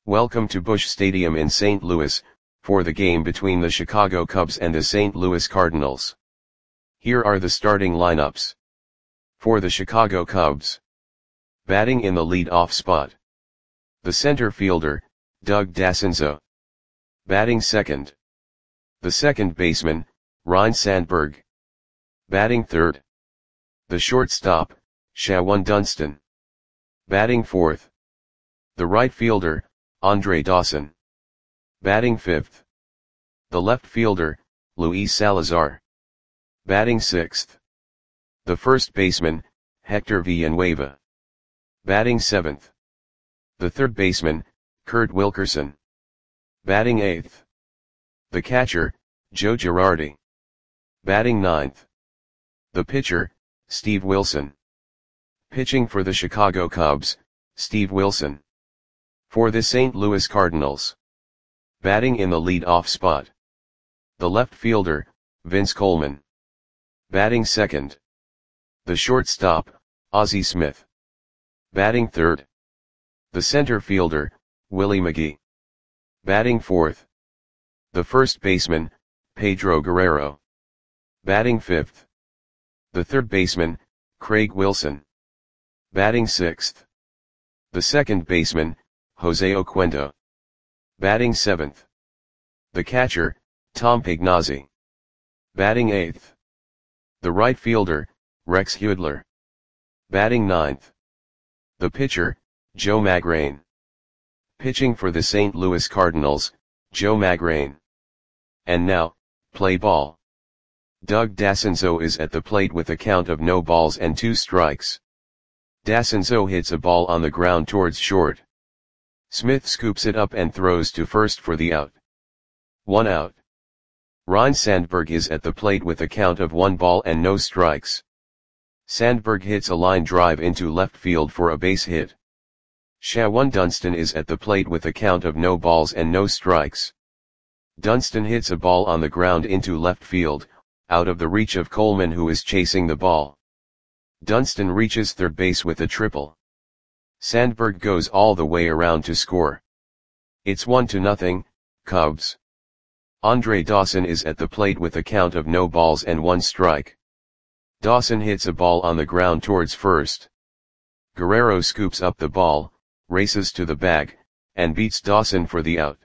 Welcome to Busch Stadium in St. Louis, for the game between the Chicago Cubs and the St. Louis Cardinals. Here are the starting lineups. For the Chicago Cubs. Batting in the lead-off spot. The center fielder, Doug Dascenzo. Batting second. The second baseman, Ryne Sandberg. Batting third. The shortstop, Shawon Dunston. Batting fourth. The right fielder, Andre Dawson. Batting fifth. The left fielder, Luis Salazar. Batting sixth. The first baseman, Hector Villanueva. Batting seventh. The third baseman, Kurt Wilkerson. Batting eighth. The catcher, Joe Girardi. Batting ninth. The pitcher, Steve Wilson. Pitching for the Chicago Cubs, Steve Wilson. For the St. Louis Cardinals. Batting in the lead-off spot. The left fielder, Vince Coleman. Batting second. The shortstop, Ozzie Smith. Batting third. The center fielder, Willie McGee. Batting fourth. The first baseman, Pedro Guerrero. Batting fifth. The third baseman, Craig Wilson. Batting sixth. The second baseman, Jose Oquendo. Batting seventh. The catcher, Tom Pagnozzi. Batting eighth. The right fielder, Rex Hudler. Batting ninth. The pitcher, Joe Magrane. Pitching for the St. Louis Cardinals, Joe Magrane. And now, play ball. Doug Dascenzo is at the plate with a count of no balls and 2 strikes. Dascenzo hits a ball on the ground towards short. Smith scoops it up and throws to first for the out. 1 out. Ryne Sandberg is at the plate with a count of 1 ball and no strikes. Sandberg hits a line drive into left field for a base hit. Shawon Dunston is at the plate with a count of no balls and no strikes. Dunston hits a ball on the ground into left field, out of the reach of Coleman, who is chasing the ball. Dunston reaches third base with a triple. Sandberg goes all the way around to score. It's 1-0, Cubs. Andre Dawson is at the plate with a count of no balls and 1 strike. Dawson hits a ball on the ground towards first. Guerrero scoops up the ball, races to the bag, and beats Dawson for the out.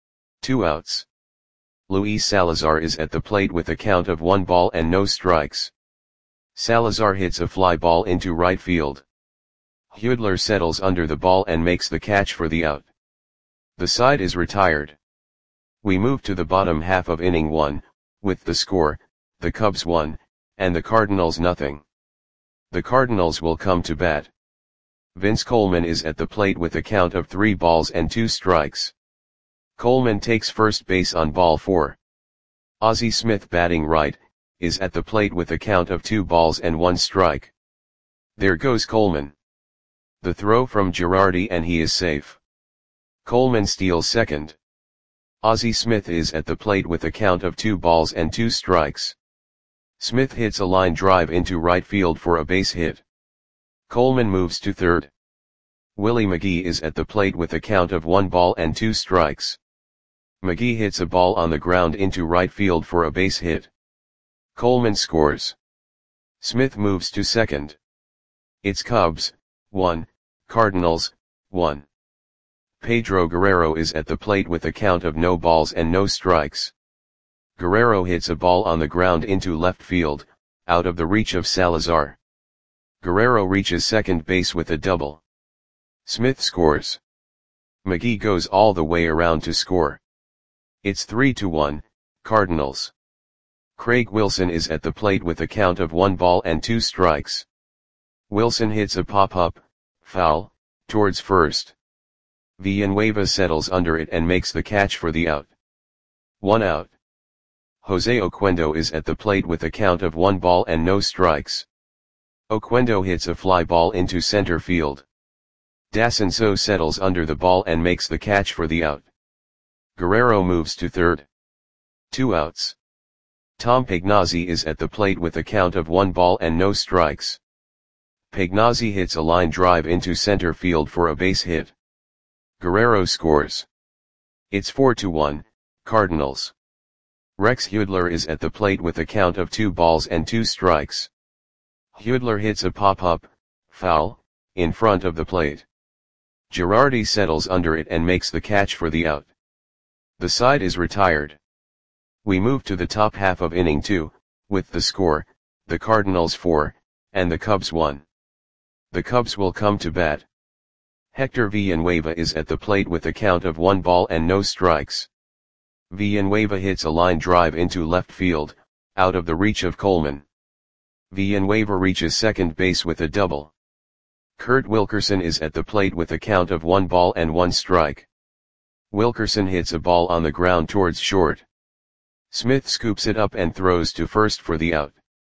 2 outs. Luis Salazar is at the plate with a count of 1 ball and no strikes. Salazar hits a fly ball into right field. Hudler settles under the ball and makes the catch for the out. The side is retired. We move to the bottom half of inning 1, with the score, the Cubs 1, and the Cardinals 0. The Cardinals will come to bat. Vince Coleman is at the plate with a count of 3 balls and 2 strikes. Coleman takes first base on ball 4. Ozzie Smith, batting right, is at the plate with a count of 2 balls and 1 strike. There goes Coleman. The throw from Girardi and he is safe. Coleman steals second. Ozzie Smith is at the plate with a count of 2 balls and 2 strikes. Smith hits a line drive into right field for a base hit. Coleman moves to third. Willie McGee is at the plate with a count of 1 ball and 2 strikes. McGee hits a ball on the ground into right field for a base hit. Coleman scores. Smith moves to second. It's Cubs 1, Cardinals 1. Pedro Guerrero is at the plate with a count of no balls and no strikes. Guerrero hits a ball on the ground into left field, out of the reach of Salazar. Guerrero reaches second base with a double. Smith scores. McGee goes all the way around to score. It's 3-1, Cardinals. Craig Wilson is at the plate with a count of 1 ball and 2 strikes. Wilson hits a pop-up, foul, towards first. Villanueva settles under it and makes the catch for the out. 1 out. Jose Oquendo is at the plate with a count of 1 ball and no strikes. Oquendo hits a fly ball into center field. Dascenzo settles under the ball and makes the catch for the out. Guerrero moves to third. 2 outs. Tom Pagnozzi is at the plate with a count of 1 ball and no strikes. Pagnozzi hits a line drive into center field for a base hit. Guerrero scores. It's 4-1, Cardinals. Rex Hudler is at the plate with a count of 2 balls and 2 strikes. Hudler hits a pop-up, foul, in front of the plate. Girardi settles under it and makes the catch for the out. The side is retired. We move to the top half of inning 2, with the score, the Cardinals 4, and the Cubs 1. The Cubs will come to bat. Hector Villanueva is at the plate with a count of 1 ball and no strikes. Villanueva hits a line drive into left field, out of the reach of Coleman. Villanueva reaches second base with a double. Kurt Wilkerson is at the plate with a count of 1 ball and 1 strike. Wilkerson hits a ball on the ground towards short. Smith scoops it up and throws to first for the out.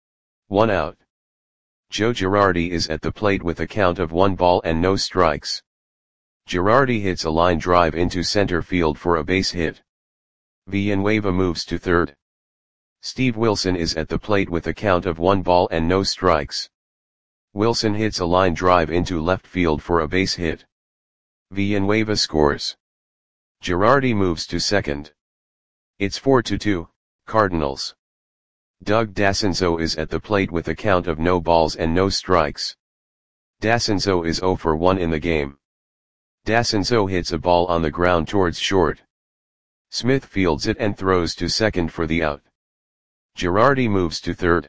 1 out. Joe Girardi is at the plate with a count of 1 ball and no strikes. Girardi hits a line drive into center field for a base hit. Villanueva moves to third. Steve Wilson is at the plate with a count of 1 ball and no strikes. Wilson hits a line drive into left field for a base hit. Villanueva scores. Girardi moves to second. It's 4-2, Cardinals. Doug Dassenzo is at the plate with a count of no balls and no strikes. Dassenzo is 0 for 1 in the game. Dassenzo hits a ball on the ground towards short. Smith fields it and throws to second for the out. Girardi moves to third.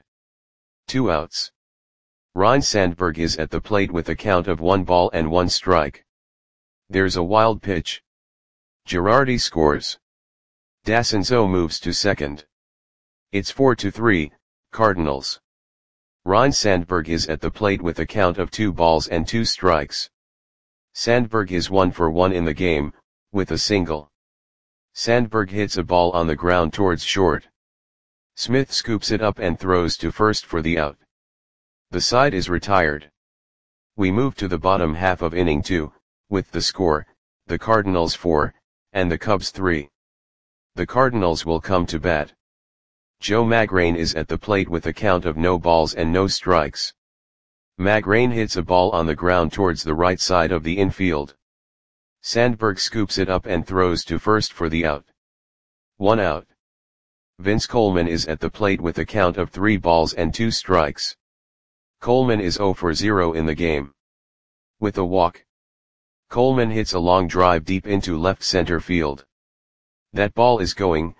2 outs. Ryne Sandberg is at the plate with a count of 1 ball and 1 strike. There's a wild pitch. Girardi scores. Dassenzo moves to second. It's 4-3, Cardinals. Ryne Sandberg is at the plate with a count of 2 balls and 2 strikes. Sandberg is 1 for 1 in the game, with a single. Sandberg hits a ball on the ground towards short. Smith scoops it up and throws to first for the out. The side is retired. We move to the bottom half of inning 2, with the score, the Cardinals 4, and the Cubs 3. The Cardinals will come to bat. Joe Magrane is at the plate with a count of no balls and no strikes. Magrane hits a ball on the ground towards the right side of the infield. Sandberg scoops it up and throws to first for the out. 1 out. Vince Coleman is at the plate with a count of 3 balls and 2 strikes. Coleman is 0 for 0 in the game. With a walk. Coleman hits a long drive deep into left center field. That ball is going,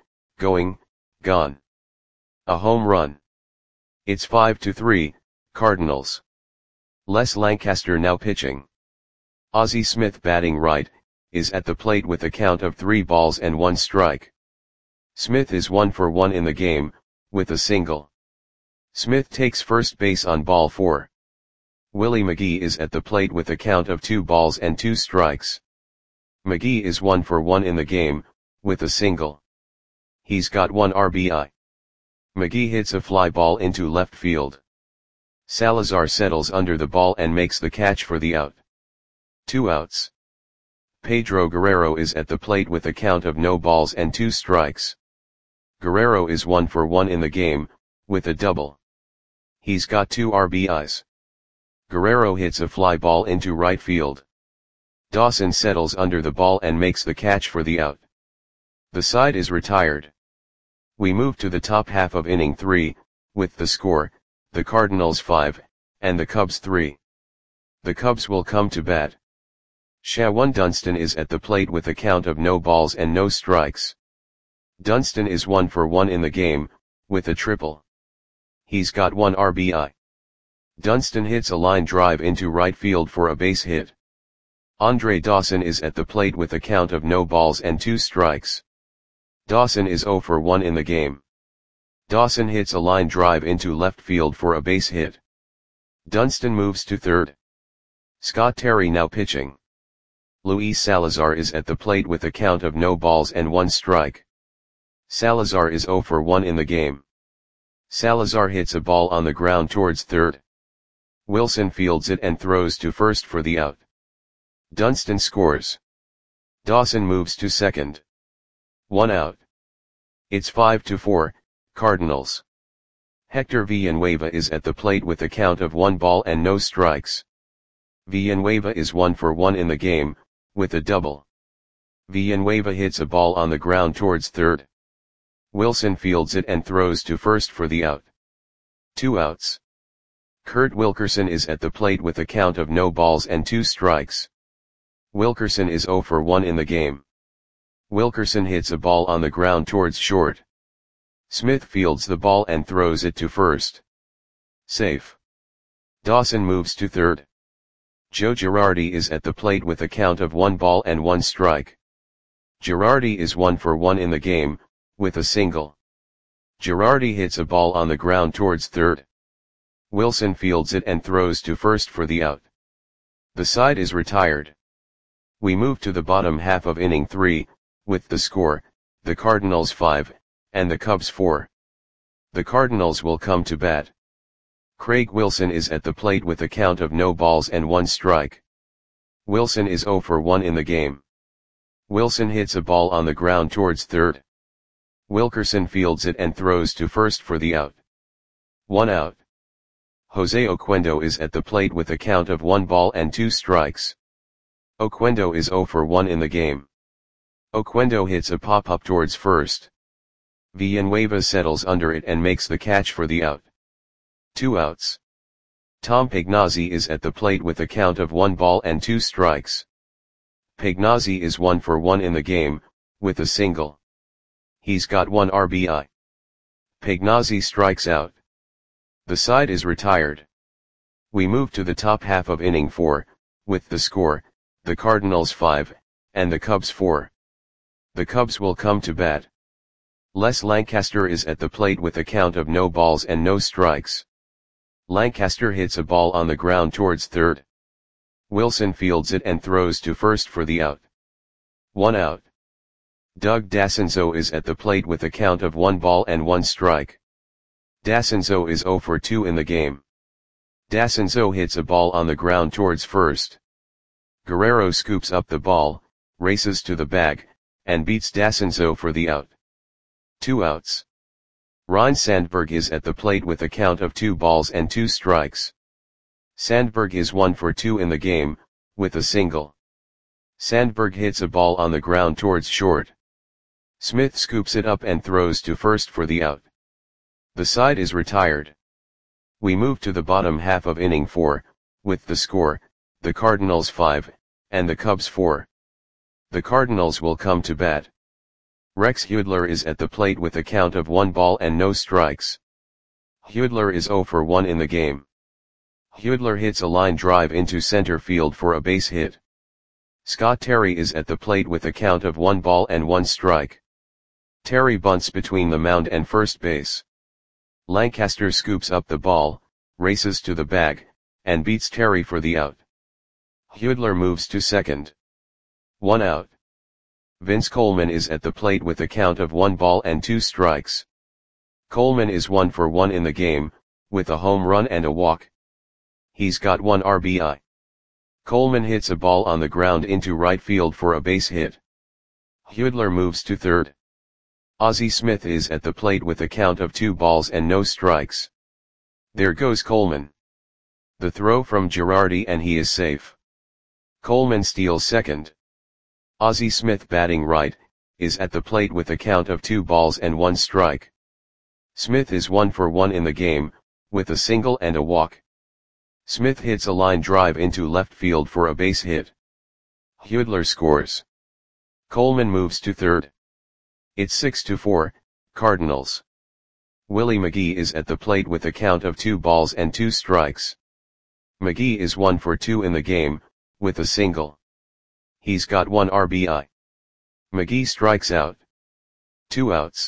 gone. A home run. It's 5-3, Cardinals. Les Lancaster now pitching. Ozzie Smith batting right, is at the plate with a count of 3 balls and 1 strike. Smith is 1 for 1 in the game, with a single. Smith takes first base on ball 4. Willie McGee is at the plate with a count of 2 balls and 2 strikes. McGee is 1 for 1 in the game, with a single. He's got 1 RBI. McGee hits a fly ball into left field. Salazar settles under the ball and makes the catch for the out. 2 outs. Pedro Guerrero is at the plate with a count of no balls and 2 strikes. Guerrero is 1 for 1 in the game, with a double. He's got 2 RBIs. Guerrero hits a fly ball into right field. Dawson settles under the ball and makes the catch for the out. The side is retired. We move to the top half of inning 3, with the score, the Cardinals 5, and the Cubs 3. The Cubs will come to bat. Shawan Dunston is at the plate with a count of no balls and no strikes. Dunston is 1 for 1 in the game, with a triple. He's got 1 RBI. Dunston hits a line drive into right field for a base hit. Andre Dawson is at the plate with a count of no balls and 2 strikes. Dawson is 0 for 1 in the game. Dawson hits a line drive into left field for a base hit. Dunston moves to third. Scott Terry now pitching. Luis Salazar is at the plate with a count of no balls and 1 strike. Salazar is 0 for 1 in the game. Salazar hits a ball on the ground towards third. Wilson fields it and throws to first for the out. Dunston scores. Dawson moves to second. 1 out. It's 5-4, Cardinals. Hector Villanueva is at the plate with a count of 1 ball and no strikes. Villanueva is 1 for 1 in the game, with a double. Villanueva hits a ball on the ground towards third. Wilson fields it and throws to first for the out. 2 outs. Kurt Wilkerson is at the plate with a count of no balls and 2 strikes. Wilkerson is 0 for 1 in the game. Wilkerson hits a ball on the ground towards short. Smith fields the ball and throws it to first. Safe. Dawson moves to third. Joe Girardi is at the plate with a count of 1 ball and 1 strike. Girardi is 1 for 1 in the game, with a single. Girardi hits a ball on the ground towards third. Wilson fields it and throws to first for the out. The side is retired. We move to the bottom half of inning 3, with the score, the Cardinals 5, and the Cubs 4. The Cardinals will come to bat. Craig Wilson is at the plate with a count of no balls and 1 strike. Wilson is 0 for 1 in the game. Wilson hits a ball on the ground towards third. Wilkerson fields it and throws to first for the out. 1 out. Jose Oquendo is at the plate with a count of 1 ball and 2 strikes. Oquendo is 0 for 1 in the game. Oquendo hits a pop-up towards first. Villanueva settles under it and makes the catch for the out. 2 outs. Tom Pagnozzi is at the plate with a count of 1 ball and 2 strikes. Pagnozzi is 1 for 1 in the game, with a single. He's got 1 RBI. Pagnozzi strikes out. The side is retired. We move to the top half of inning 4, with the score, the Cardinals 5, and the Cubs 4. The Cubs will come to bat. Les Lancaster is at the plate with a count of no balls and no strikes. Lancaster hits a ball on the ground towards third. Wilson fields it and throws to first for the out. 1 out. Doug Dassenzo is at the plate with a count of 1 ball and 1 strike. Dassenzo is 0 for 2 in the game. Dassenzo hits a ball on the ground towards first. Guerrero scoops up the ball, races to the bag, and beats Dassenzo for the out. 2 outs. Ryne Sandberg is at the plate with a count of 2 balls and 2 strikes. Sandberg is 1 for 2 in the game, with a single. Sandberg hits a ball on the ground towards short. Smith scoops it up and throws to first for the out. The side is retired. We move to the bottom half of inning 4, with the score, the Cardinals 5, and the Cubs 4. The Cardinals will come to bat. Rex Hudler is at the plate with a count of 1 ball and no strikes. Hudler is 0 for 1 in the game. Hudler hits a line drive into center field for a base hit. Scott Terry is at the plate with a count of 1 ball and 1 strike. Terry bunts between the mound and first base. Lancaster scoops up the ball, races to the bag, and beats Terry for the out. Hudler moves to second. 1 out. Vince Coleman is at the plate with a count of 1 ball and 2 strikes. Coleman is 1 for 1 in the game, with a home run and a walk. He's got 1 RBI. Coleman hits a ball on the ground into right field for a base hit. Hudler moves to third. Ozzie Smith is at the plate with a count of 2 balls and no strikes. There goes Coleman. The throw from Girardi and he is safe. Coleman steals second. Ozzie Smith, batting right, is at the plate with a count of 2 balls and 1 strike. Smith is 1 for 1 in the game, with a single and a walk. Smith hits a line drive into left field for a base hit. Hudler scores. Coleman moves to third. It's 6-4, Cardinals. Willie McGee is at the plate with a count of 2 balls and 2 strikes. McGee is 1 for 2 in the game, with a single. He's got 1 RBI. McGee strikes out. 2 outs.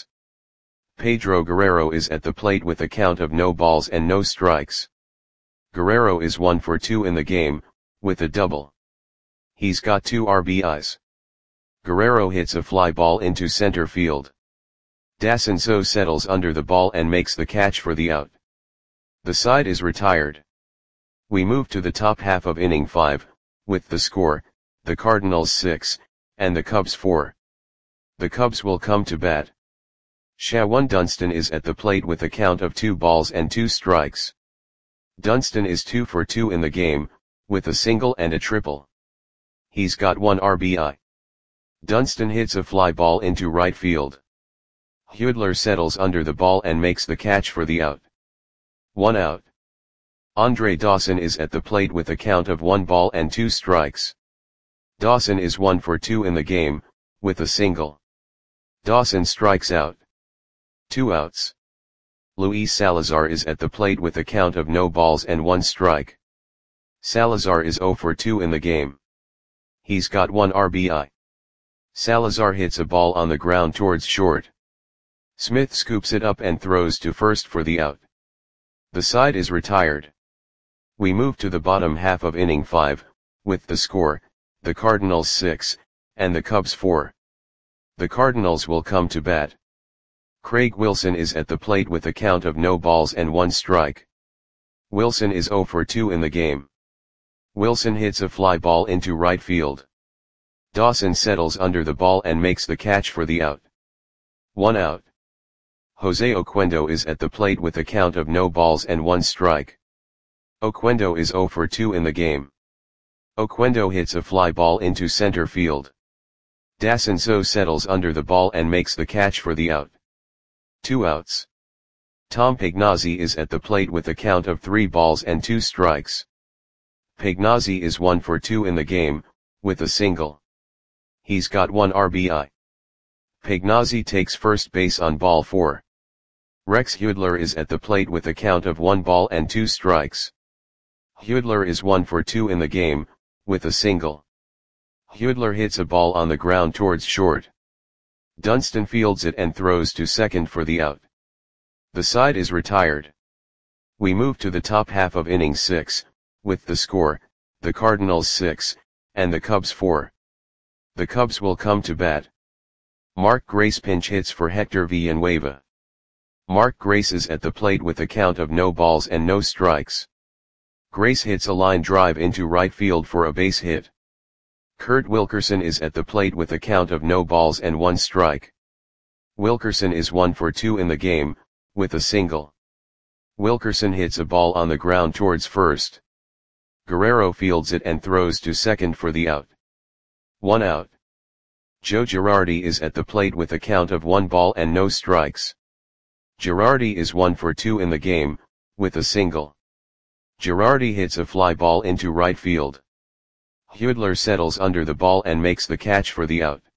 Pedro Guerrero is at the plate with a count of no balls and no strikes. Guerrero is 1 for 2 in the game, with a double. He's got 2 RBIs. Guerrero hits a fly ball into center field. Dassenzo settles under the ball and makes the catch for the out. The side is retired. We move to the top half of inning 5, with the score, the Cardinals 6, and the Cubs 4. The Cubs will come to bat. Shawan Dunston is at the plate with a count of 2 balls and 2 strikes. Dunston is 2 for 2 in the game, with a single and a triple. He's got 1 RBI. Dunston hits a fly ball into right field. Hudler settles under the ball and makes the catch for the out. 1 out. Andre Dawson is at the plate with a count of 1 ball and 2 strikes. Dawson is 1 for 2 in the game, with a single. Dawson strikes out. 2 outs. Luis Salazar is at the plate with a count of no balls and 1 strike. Salazar is 0 for 2 in the game. He's got 1 RBI. Salazar hits a ball on the ground towards short. Smith scoops it up and throws to first for the out. The side is retired. We move to the bottom half of inning 5, with the score, the Cardinals 6, and the Cubs 4. The Cardinals will come to bat. Craig Wilson is at the plate with a count of no balls and 1 strike. Wilson is 0 for 2 in the game. Wilson hits a fly ball into right field. Dawson settles under the ball and makes the catch for the out. 1 out. Jose Oquendo is at the plate with a count of no balls and 1 strike. Oquendo is 0 for 2 in the game. Oquendo hits a fly ball into center field. Dacinso settles under the ball and makes the catch for the out. 2 outs. Tom Pagnozzi is at the plate with a count of 3 balls and 2 strikes. Pagnozzi is 1 for 2 in the game, with a single. He's got 1 RBI. Pagnozzi takes first base on ball 4. Rex Hudler is at the plate with a count of 1 ball and 2 strikes. Hudler is 1 for 2 in the game, with a single. Hudler hits a ball on the ground towards short. Dunston fields it and throws to second for the out. The side is retired. We move to the top half of inning 6, with the score, the Cardinals 6, and the Cubs 4. The Cubs will come to bat. Mark Grace pinch hits for Hector Villanueva. Mark Grace is at the plate with a count of no balls and no strikes. Grace hits a line drive into right field for a base hit. Kurt Wilkerson is at the plate with a count of no balls and 1 strike. Wilkerson is 1 for 2 in the game, with a single. Wilkerson hits a ball on the ground towards first. Guerrero fields it and throws to second for the out. 1 out. Joe Girardi is at the plate with a count of 1 ball and no strikes. Girardi is 1 for 2 in the game, with a single. Girardi hits a fly ball into right field. Hudler settles under the ball and makes the catch for the out.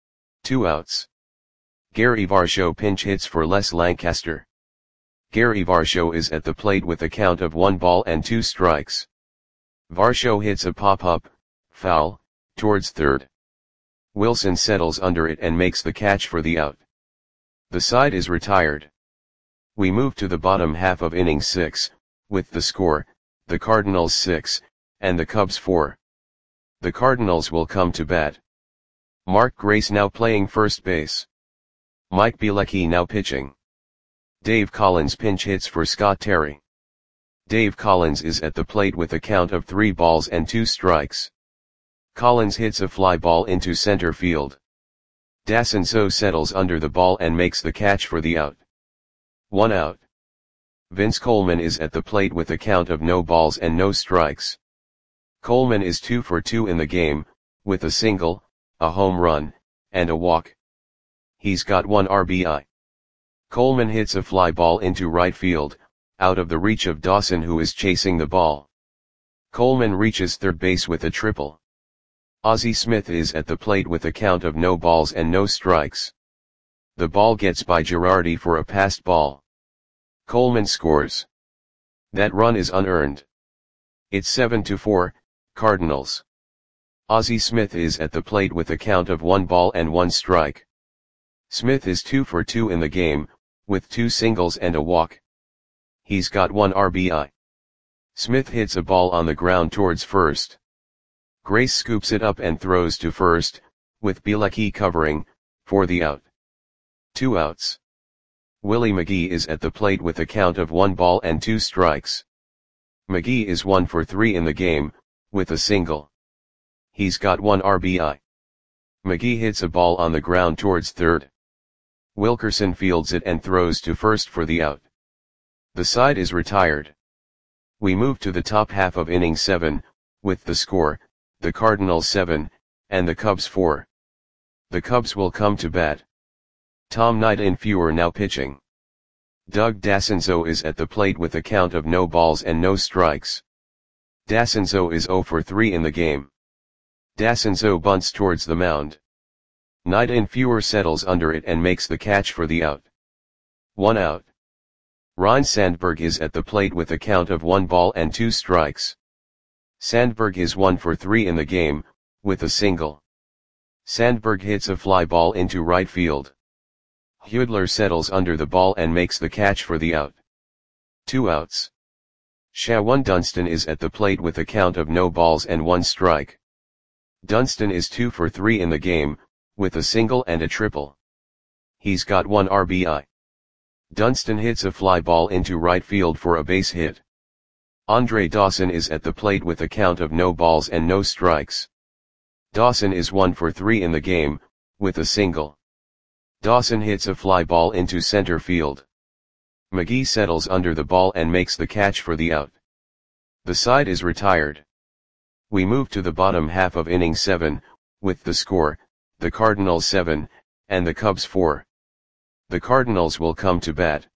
2 outs. Gary Varsho pinch hits for Les Lancaster. Gary Varsho is at the plate with a count of 1 ball and 2 strikes. Varsho hits a pop-up, foul, towards third. Wilson settles under it and makes the catch for the out. The side is retired. We move to the bottom half of inning 6, with the score, the Cardinals 6, and the Cubs 4. The Cardinals will come to bat. Mark Grace now playing first base. Mike Bielecki now pitching. Dave Collins pinch hits for Scott Terry. Dave Collins is at the plate with a count of 3 balls and 2 strikes. Collins hits a fly ball into center field. Dacinso settles under the ball and makes the catch for the out. 1 out. Vince Coleman is at the plate with a count of no balls and no strikes. Coleman is 2 for 2 in the game, with a single, a home run, and a walk. He's got 1 RBI. Coleman hits a fly ball into right field, out of the reach of Dawson who is chasing the ball. Coleman reaches third base with a triple. Ozzie Smith is at the plate with a count of no balls and no strikes. The ball gets by Girardi for a passed ball. Coleman scores. That run is unearned. It's 7-4, Cardinals. Ozzie Smith is at the plate with a count of 1 ball and 1 strike. Smith is 2 for 2 in the game, with 2 singles and a walk. He's got 1 RBI. Smith hits a ball on the ground towards first. Grace scoops it up and throws to first, with Bielecki covering, for the out. 2 outs. Willie McGee is at the plate with a count of 1 ball and 2 strikes. McGee is 1 for 3 in the game, with a single. He's got 1 RBI. McGee hits a ball on the ground towards third. Wilkerson fields it and throws to first for the out. The side is retired. We move to the top half of inning 7, with the score, the Cardinals 7, and the Cubs 4. The Cubs will come to bat. Tom Knight in fewer now pitching. Doug Dassenzo is at the plate with a count of no balls and no strikes. Dassenzo is 0 for 3 in the game. Dassenzo bunts towards the mound. Knight in fewer settles under it and makes the catch for the out. 1 out. Ryne Sandberg is at the plate with a count of 1 ball and 2 strikes. Sandberg is 1 for 3 in the game, with a single. Sandberg hits a fly ball into right field. Hudler settles under the ball and makes the catch for the out. 2 outs. Shawon Dunston is at the plate with a count of no balls and 1 strike. Dunston is 2 for 3 in the game, with a single and a triple. He's got 1 RBI. Dunston hits a fly ball into right field for a base hit. Andre Dawson is at the plate with a count of no balls and no strikes. Dawson is 1 for 3 in the game, with a single. Dawson hits a fly ball into center field. McGee settles under the ball and makes the catch for the out. The side is retired. We move to the bottom half of inning 7, with the score, the Cardinals 7, and the Cubs 4. The Cardinals will come to bat.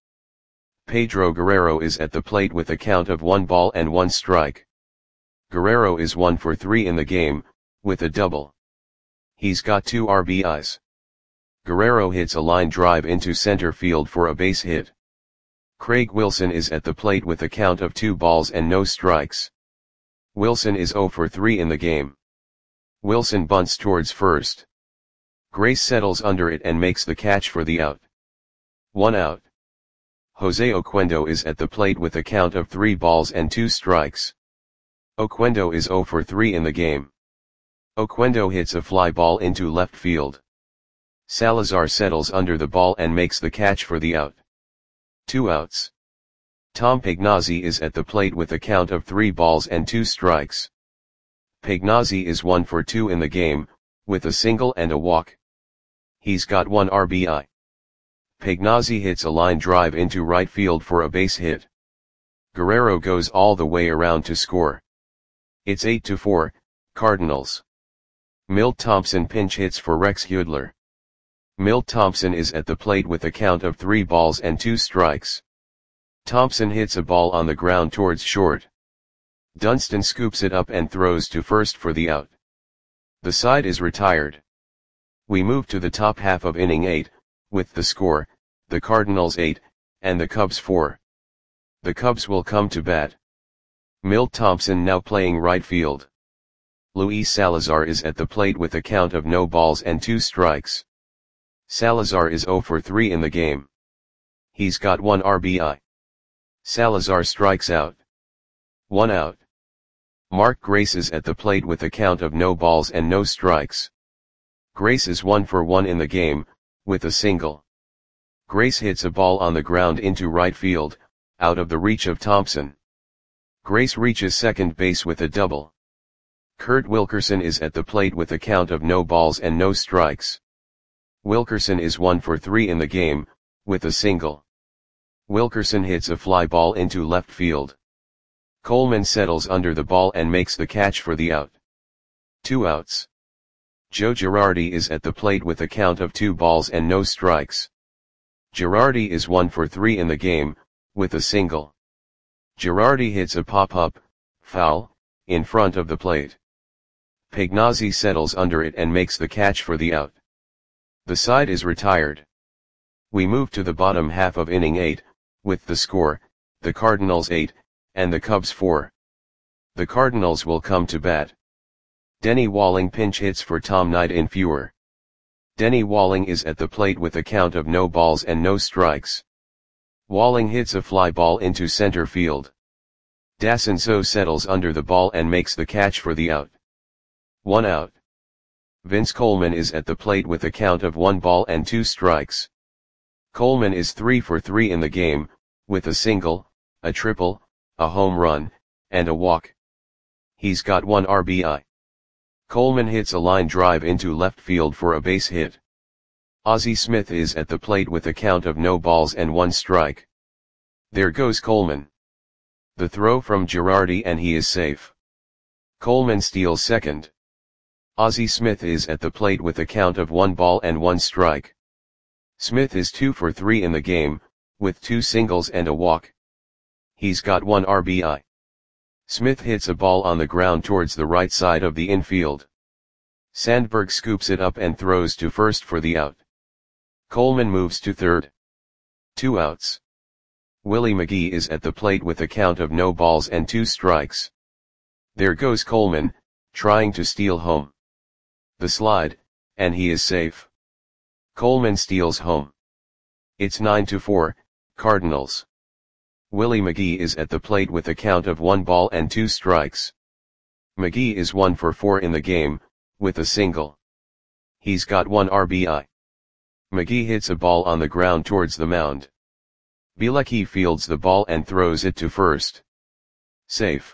Pedro Guerrero is at the plate with a count of 1 ball and 1 strike. Guerrero is 1 for 3 in the game, with a double. He's got 2 RBIs. Guerrero hits a line drive into center field for a base hit. Craig Wilson is at the plate with a count of 2 balls and no strikes. Wilson is 0 for 3 in the game. Wilson bunts towards first. Grace settles under it and makes the catch for the out. 1 out. Jose Oquendo is at the plate with a count of 3 balls and 2 strikes. Oquendo is 0 for 3 in the game. Oquendo hits a fly ball into left field. Salazar settles under the ball and makes the catch for the out. 2 outs. Tom Pagnozzi is at the plate with a count of 3 balls and 2 strikes. Pagnozzi is 1 for 2 in the game, with a single and a walk. He's got 1 RBI. Pagnozzi hits a line drive into right field for a base hit. Guerrero goes all the way around to score. It's 8-4, Cardinals. Milt Thompson pinch hits for Rex Hudler. Milt Thompson is at the plate with a count of 3 balls and 2 strikes. Thompson hits a ball on the ground towards short. Dunston scoops it up and throws to first for the out. The side is retired. We move to the top half of inning 8, with the score, the Cardinals 8, and the Cubs 4. The Cubs will come to bat. Milt Thompson now playing right field. Luis Salazar is at the plate with a count of no balls and 2 strikes. Salazar is 0 for 3 in the game. He's got 1 RBI. Salazar strikes out. 1 out. Mark Grace is at the plate with a count of no balls and no strikes. Grace is 1 for 1 in the game, with a single. Grace hits a ball on the ground into right field, out of the reach of Thompson. Grace reaches second base with a double. Kurt Wilkerson is at the plate with a count of no balls and no strikes. Wilkerson is 1 for 3 in the game, with a single. Wilkerson hits a fly ball into left field. Coleman settles under the ball and makes the catch for the out. 2 outs. Joe Girardi is at the plate with a count of 2 balls and no strikes. Girardi is 1 for 3 in the game, with a single. Girardi hits a pop-up, foul, in front of the plate. Pagnozzi settles under it and makes the catch for the out. The side is retired. We move to the bottom half of inning 8, with the score, the Cardinals 8, and the Cubs 4. The Cardinals will come to bat. Denny Walling pinch hits for Tom Knight in fewer. Denny Walling is at the plate with a count of no balls and no strikes. Walling hits a fly ball into center field. Dassenzo settles under the ball and makes the catch for the out. 1 out. Vince Coleman is at the plate with a count of 1 ball and 2 strikes. Coleman is 3 for 3 in the game, with a single, a triple, a home run, and a walk. He's got 1 RBI. Coleman hits a line drive into left field for a base hit. Ozzie Smith is at the plate with a count of no balls and 1 strike. There goes Coleman. The throw from Girardi and he is safe. Coleman steals second. Ozzie Smith is at the plate with a count of 1 ball and 1 strike. Smith is 2 for 3 in the game, with 2 singles and a walk. He's got 1 RBI. Smith hits a ball on the ground towards the right side of the infield. Sandberg scoops it up and throws to first for the out. Coleman moves to third. 2 outs. Willie McGee is at the plate with a count of no balls and 2 strikes. There goes Coleman, trying to steal home. The slide, and he is safe. Coleman steals home. It's 9-4, Cardinals. Willie McGee is at the plate with a count of 1 ball and 2 strikes. McGee is 1 for 4 in the game, with a single. He's got 1 RBI. McGee hits a ball on the ground towards the mound. Bielecki fields the ball and throws it to first. Safe.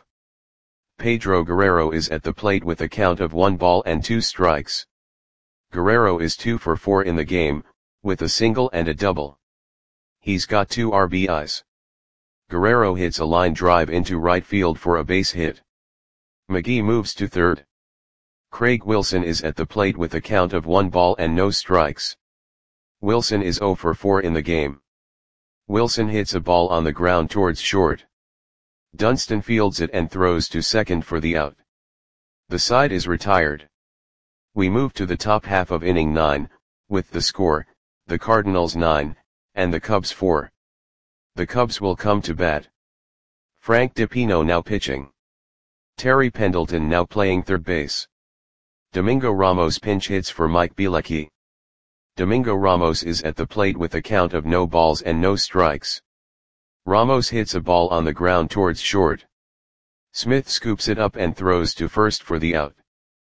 Pedro Guerrero is at the plate with a count of 1 ball and 2 strikes. Guerrero is 2 for 4 in the game, with a single and a double. He's got 2 RBIs. Guerrero hits a line drive into right field for a base hit. McGee moves to third. Craig Wilson is at the plate with a count of 1 ball and no strikes. Wilson is 0 for 4 in the game. Wilson hits a ball on the ground towards short. Dunston fields it and throws to second for the out. The side is retired. We move to the top half of inning 9, with the score, the Cardinals 9, and the Cubs 4. The Cubs will come to bat. Frank DiPino now pitching. Terry Pendleton now playing third base. Domingo Ramos pinch hits for Mike Bielecki. Domingo Ramos is at the plate with a count of no balls and no strikes. Ramos hits a ball on the ground towards short. Smith scoops it up and throws to first for the out.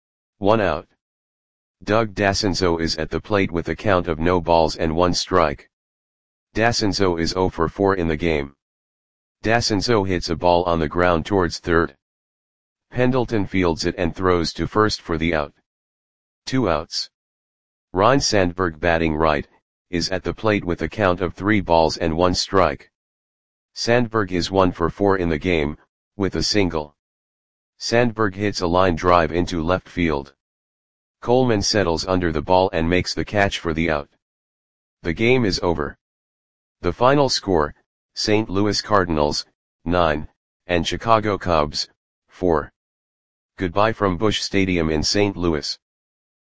1 out. Doug Dassenzo is at the plate with a count of no balls and 1 strike. Dassenzo is 0 for 4 in the game. Dassenzo hits a ball on the ground towards third. Pendleton fields it and throws to first for the out. 2 outs. Ryne Sandberg, batting right, is at the plate with a count of 3 balls and 1 strike. Sandberg is 1 for 4 in the game, with a single. Sandberg hits a line drive into left field. Coleman settles under the ball and makes the catch for the out. The game is over. The final score, St. Louis Cardinals, 9, and Chicago Cubs, 4. Goodbye from Busch Stadium in St. Louis.